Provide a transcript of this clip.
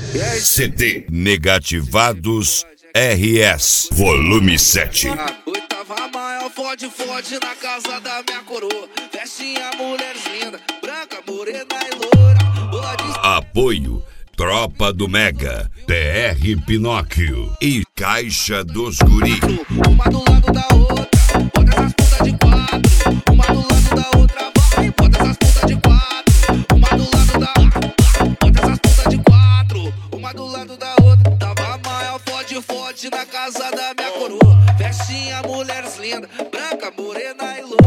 CD Negativados RS Volume 7. Tava maior, fode na casa da minha coroa. Festinha, mulheres lindas, branca, morena e loura. Apoio Tropa do Mega, TR Pinóquio e Caixa dos Guri. Uma do lado da outra, bota essas putas de quatro. Uma do lado da outra, vai, bota essas putas de quatro. Uma do lado da outra, bota essas putas de quatro. Uma do lado da outra, tava maior, fode na casa da minha coroa. Festinha, mulheres lindas, branca, morena e loura.